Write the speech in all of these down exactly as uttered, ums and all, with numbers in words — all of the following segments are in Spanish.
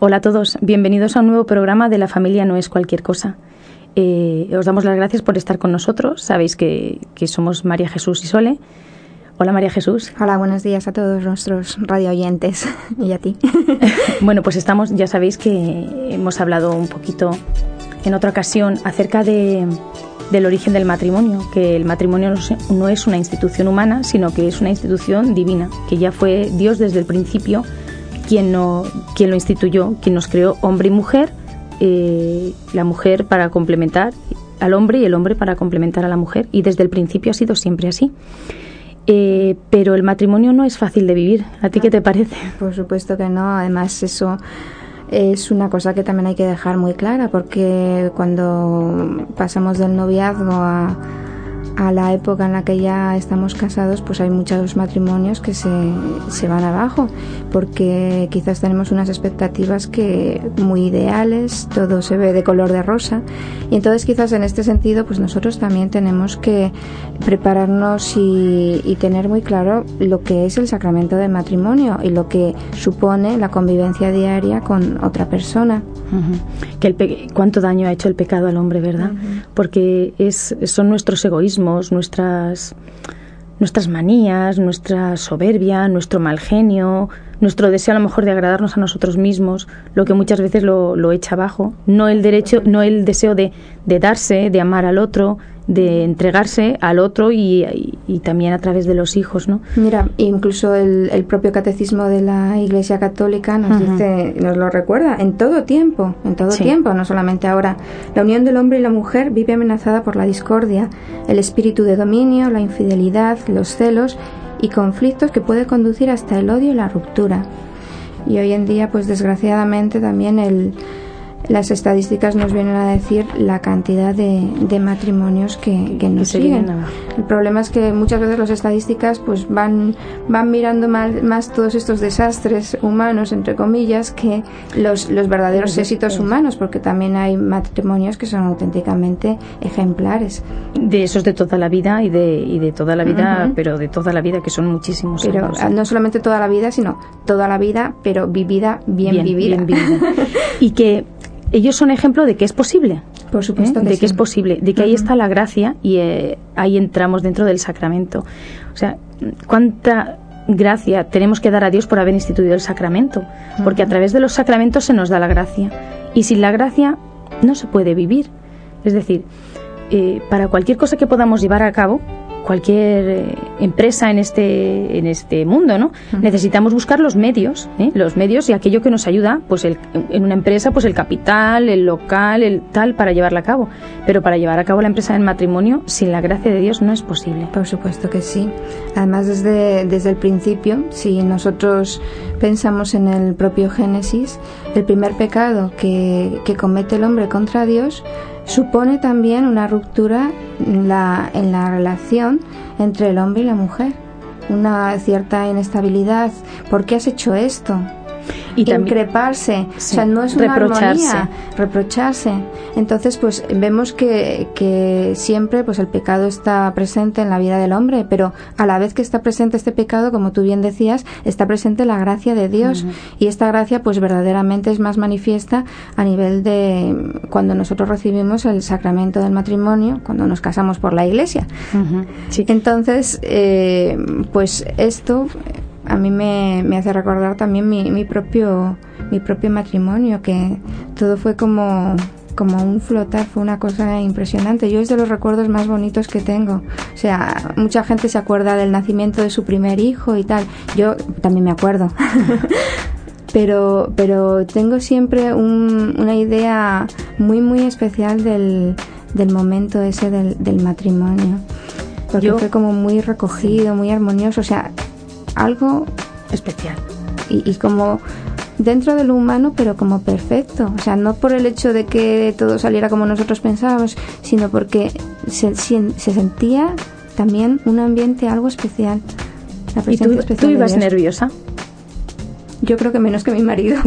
Hola a todos, bienvenidos a un nuevo programa de La familia no es cualquier cosa. Eh, os damos las gracias por estar con nosotros. Sabéis que, que somos María Jesús y Sole. Hola María Jesús. Hola, buenos días a todos nuestros radio oyentes y a ti. Bueno, pues estamos, ya sabéis que hemos hablado un poquito en otra ocasión acerca de, del origen del matrimonio, que el matrimonio no es una institución humana, sino que es una institución divina, que ya fue Dios desde el principio quien, no, quien lo instituyó, quien nos creó hombre y mujer, eh, la mujer para complementar al hombre y el hombre para complementar a la mujer, y desde el principio ha sido siempre así. Eh, pero el matrimonio no es fácil de vivir. ¿A ti qué te parece? Por supuesto que no. Además, eso es una cosa que también hay que dejar muy clara, porque cuando pasamos del noviazgo a, a la época en la que ya estamos casados, pues hay muchos matrimonios que se, se van abajo, porque quizás tenemos unas expectativas que muy ideales, todo se ve de color de rosa, y entonces quizás en este sentido pues nosotros también tenemos que prepararnos y, y tener muy claro lo que es el sacramento del matrimonio y lo que supone la convivencia diaria con otra persona. Uh-huh. Que el pe- cuánto daño ha hecho el pecado al hombre, ¿verdad? Uh-huh. Porque es, son nuestros egoísmos, nuestras nuestras manías, nuestra soberbia, nuestro mal genio, nuestro deseo a lo mejor de agradarnos a nosotros mismos, lo que muchas veces lo, lo echa abajo, no el derecho, no el deseo de, de darse, de amar al otro, de entregarse al otro y, y, y también a través de los hijos, ¿no? Mira, incluso el, el propio catecismo de la Iglesia Católica nos uh-huh. dice, nos lo recuerda, en todo tiempo, en todo sí. tiempo, no solamente ahora. La unión del hombre y la mujer vive amenazada por la discordia, el espíritu de dominio, la infidelidad, los celos y conflictos que puede conducir hasta el odio y la ruptura. Y hoy en día, pues desgraciadamente también el las estadísticas nos vienen a decir la cantidad de, de matrimonios que, que nos siguen. El problema es que muchas veces las estadísticas pues van van mirando más, más todos estos desastres humanos, entre comillas, que los, los verdaderos sí, éxitos sí. humanos, porque también hay matrimonios que son auténticamente ejemplares. De esos de toda la vida y de, y de toda la vida, uh-huh. pero de toda la vida, que son muchísimos pero años. No solamente toda la vida, sino toda la vida, pero vivida, bien, bien vivida. Bien vivida. Y que ellos son ejemplo de que es posible. Por supuesto ¿eh? que De sí. que es posible, de que uh-huh. ahí está la gracia y eh, ahí entramos dentro del sacramento. O sea, cuánta gracia tenemos que dar a Dios por haber instituido el sacramento, uh-huh. porque a través de los sacramentos se nos da la gracia, y sin la gracia no se puede vivir. Es decir, eh, para cualquier cosa que podamos llevar a cabo, cualquier eh, empresa en este en este mundo, ¿no? Uh-huh. Necesitamos buscar los medios, ¿eh? los medios y aquello que nos ayuda, pues el, en una empresa, pues el capital, el local, el tal, para llevarla a cabo. Pero para llevar a cabo la empresa del matrimonio, sin la gracia de Dios no es posible. Por supuesto que sí. Además, desde, desde el principio, si nosotros pensamos en el propio Génesis, el primer pecado que, que comete el hombre contra Dios supone también una ruptura en la, en la relación entre el hombre y la mujer, una cierta inestabilidad. ¿Por qué has hecho esto? Y increparse, sí, o sea, no es una reprocharse. armonía, reprocharse. Entonces, pues vemos que, que siempre pues el pecado está presente en la vida del hombre, pero a la vez que está presente este pecado, como tú bien decías, está presente la gracia de Dios, uh-huh. y esta gracia pues verdaderamente es más manifiesta a nivel de cuando nosotros recibimos el sacramento del matrimonio, cuando nos casamos por la Iglesia. Uh-huh. Sí. Entonces, eh, pues esto a mí me, me hace recordar también mi, mi propio mi propio matrimonio, que todo fue como como un flotar, fue una cosa impresionante. Yo es de los recuerdos más bonitos que tengo. O sea, mucha gente se acuerda del nacimiento de su primer hijo y tal. Yo también me acuerdo. pero pero tengo siempre un, una idea muy muy especial del, del momento ese del, del matrimonio. Porque Yo, fue como muy recogido, muy armonioso. O sea, algo especial y, y como dentro de lo humano, pero como perfecto, o sea, no por el hecho de que todo saliera como nosotros pensábamos, sino porque se, se, se sentía también un ambiente algo especial. La presencia ¿Y tú, especial tú ibas de nerviosa? Yo creo que menos que mi marido.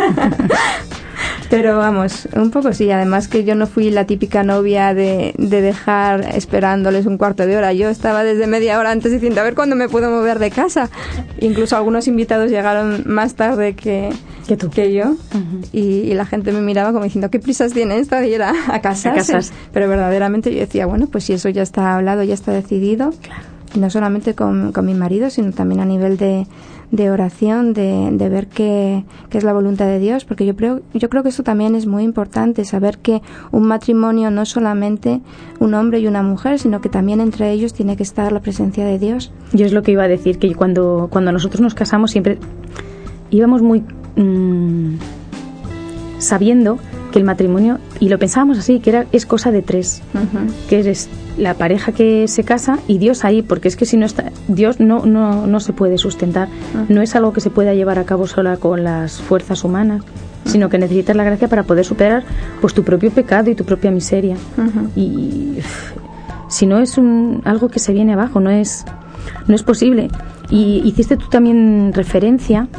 Pero vamos, un poco sí, además que yo no fui la típica novia de, de dejar esperándoles un cuarto de hora. Yo estaba desde media hora antes diciendo a ver cuándo me puedo mover de casa. Incluso algunos invitados llegaron más tarde que, que tú. Que yo. Uh-huh. Y, y la gente me miraba como diciendo, ¿qué prisas tiene esta de ir a, a casarse? A casarse. Pero verdaderamente yo decía, bueno, pues si eso ya está hablado, ya está decidido, claro. No solamente con, con mi marido, sino también a nivel de, de oración, de, de ver qué, qué es la voluntad de Dios, porque yo creo, yo creo que eso también es muy importante, saber que un matrimonio no es solamente un hombre y una mujer, sino que también entre ellos tiene que estar la presencia de Dios. Yo es lo que iba a decir, que cuando, cuando nosotros nos casamos siempre íbamos muy mmm, sabiendo que el matrimonio, y lo pensábamos así, que era es cosa de tres, uh-huh. que eres la pareja que se casa y Dios ahí, porque es que si no está Dios no no no se puede sustentar, uh-huh. no es algo que se pueda llevar a cabo sola con las fuerzas humanas, uh-huh. sino que necesitas la gracia para poder superar pues tu propio pecado y tu propia miseria, uh-huh. y uf, si no es un algo que se viene abajo, no es no es posible. Y hiciste tú también referencia,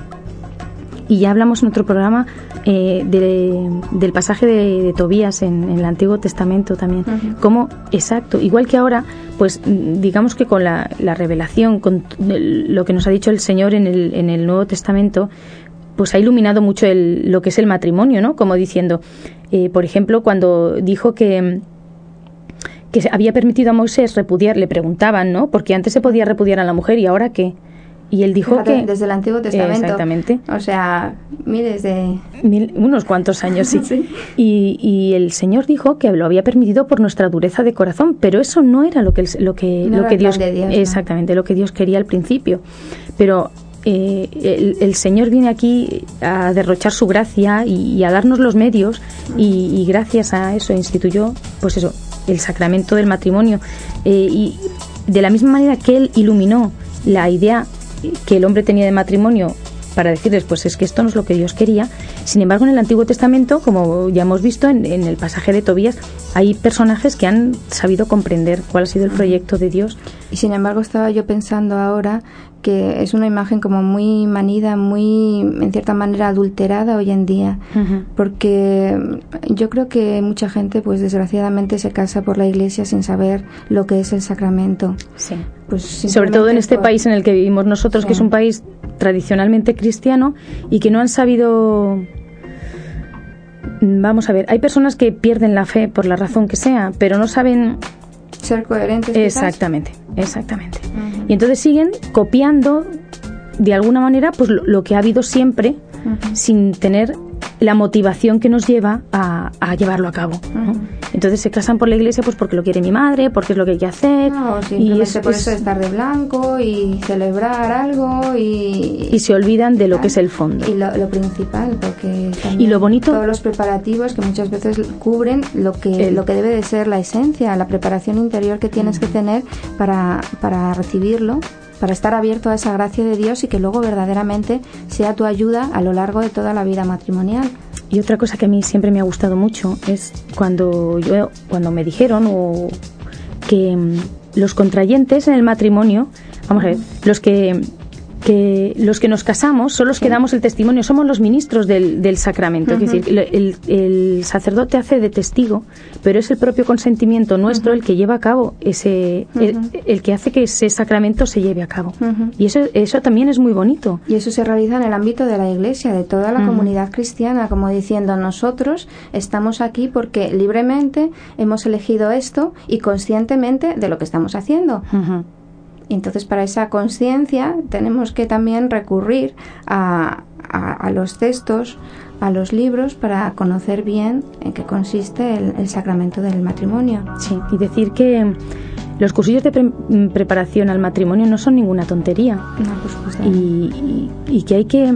y ya hablamos en otro programa eh, de, del pasaje de, de Tobías en, en el Antiguo Testamento también. Uh-huh. Como, exacto, igual que ahora, pues digamos que con la, la revelación, con lo que nos ha dicho el Señor en el, en el Nuevo Testamento, pues ha iluminado mucho el, lo que es el matrimonio, ¿no? Como diciendo, eh, por ejemplo, cuando dijo que que había permitido a Moisés repudiar, le preguntaban, ¿no? Porque antes se podía repudiar a la mujer, ¿y ahora qué? Y él dijo Fíjate, que... desde el Antiguo Testamento. Exactamente. O sea, miles de... Mil, unos cuantos años, sí. sí. Y, y el Señor dijo que lo había permitido por nuestra dureza de corazón, pero eso no era lo que, lo que, no lo que Dios... de Dios exactamente, no. lo que Dios quería al principio. Pero eh, el, el Señor viene aquí a derrochar su gracia y, y a darnos los medios, y, y gracias a eso instituyó, pues eso, el sacramento del matrimonio. Eh, y de la misma manera que Él iluminó la idea que el hombre tenía de matrimonio para decirles, pues es que esto no es lo que Dios quería. Sin embargo, en el Antiguo Testamento, como ya hemos visto en, en el pasaje de Tobías, hay personajes que han sabido comprender cuál ha sido el proyecto de Dios. Y sin embargo, estaba yo pensando ahora que es una imagen como muy manida, muy, en cierta manera, adulterada hoy en día. Uh-huh. Porque yo creo que mucha gente, pues desgraciadamente, se casa por la Iglesia sin saber lo que es el sacramento. Sí. Pues sobre todo en este por... país en el que vivimos nosotros, sí. que es un país tradicionalmente cristiano y que no han sabido... Vamos a ver, hay personas que pierden la fe por la razón que sea, pero no saben... ser coherentes. Exactamente, quizás. exactamente. Uh-huh. Y entonces siguen copiando de alguna manera pues lo, lo que ha habido siempre, uh-huh. sin tener la motivación que nos lleva a, a llevarlo a cabo, ¿no? Uh-huh. Entonces se casan por la Iglesia pues porque lo quiere mi madre, porque es lo que hay que hacer, no, simplemente y es, por eso es... estar de blanco y celebrar algo y y se olvidan de lo ¿sabes? Que es el fondo y lo, lo principal, porque también y lo bonito, todos los preparativos que muchas veces cubren lo que el... lo que debe de ser la esencia, la preparación interior que tienes uh-huh. que tener para para recibirlo, para estar abierto a esa gracia de Dios y que luego verdaderamente sea tu ayuda a lo largo de toda la vida matrimonial. Y otra cosa que a mí siempre me ha gustado mucho es cuando yo cuando me dijeron o que um, los contrayentes en el matrimonio, vamos a ver, los que que los que nos casamos son los que damos el testimonio, somos los ministros del, del sacramento. Uh-huh. Es decir, el, el sacerdote hace de testigo, pero es el propio consentimiento nuestro uh-huh. el que lleva a cabo ese, uh-huh. el, el que hace que ese sacramento se lleve a cabo. Uh-huh. Y eso, eso también es muy bonito. Y eso se realiza en el ámbito de la Iglesia, de toda la uh-huh. comunidad cristiana, como diciendo, nosotros estamos aquí porque libremente hemos elegido esto y conscientemente de lo que estamos haciendo. Uh-huh. Y entonces para esa conciencia tenemos que también recurrir a, a, a los textos, a los libros, para conocer bien en qué consiste el, el sacramento del matrimonio. Sí, y decir que los cursillos de pre- preparación al matrimonio no son ninguna tontería. No, por supuesto. Y, y, y que hay que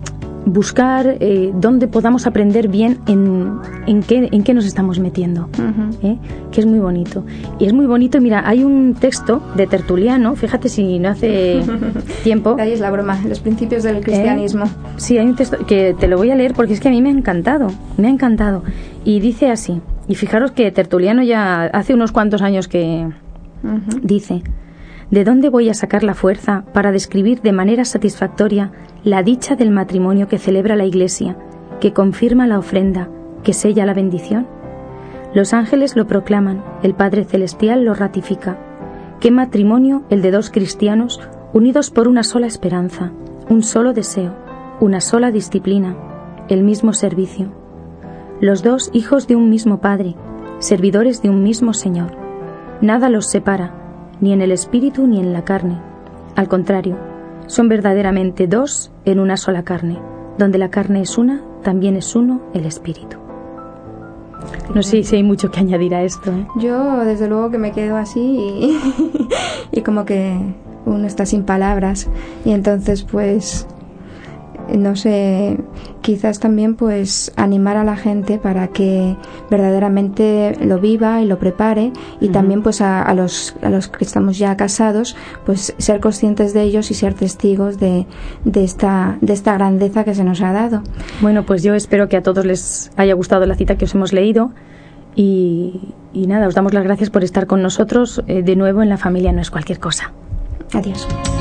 buscar eh, dónde podamos aprender bien en, en, qué, en qué nos estamos metiendo, uh-huh. ¿eh? Que es muy bonito. Y es muy bonito, mira, hay un texto de Tertuliano, fíjate si no hace tiempo. Ahí es la broma, los principios del cristianismo. ¿Eh? Sí, hay un texto que te lo voy a leer porque es que a mí me ha encantado, me ha encantado. Y dice así, y fijaros que Tertuliano ya hace unos cuantos años que uh-huh. dice: ¿de dónde voy a sacar la fuerza para describir de manera satisfactoria la dicha del matrimonio que celebra la Iglesia, que confirma la ofrenda, que sella la bendición? Los ángeles lo proclaman, el Padre Celestial lo ratifica. ¿Qué matrimonio el de dos cristianos unidos por una sola esperanza, un solo deseo, una sola disciplina, el mismo servicio. Los dos hijos de un mismo Padre, servidores de un mismo Señor. Nada los separa, ni en el espíritu ni en la carne. Al contrario, son verdaderamente dos en una sola carne. Donde la carne es una, también es uno el espíritu. No sé si hay mucho que añadir a esto, ¿eh? Yo, desde luego, que me quedo así y, y como que uno está sin palabras. Y entonces, pues, no sé, quizás también, pues, animar a la gente para que verdaderamente lo viva y lo prepare. Y uh-huh. también, pues, a, a, los, a los que estamos ya casados, pues, ser conscientes de ellos y ser testigos de, de, esta, de esta grandeza que se nos ha dado. Bueno, pues yo espero que a todos les haya gustado la cita que os hemos leído. Y, y nada, os damos las gracias por estar con nosotros eh, de nuevo en La Familia No Es Cualquier Cosa. Adiós.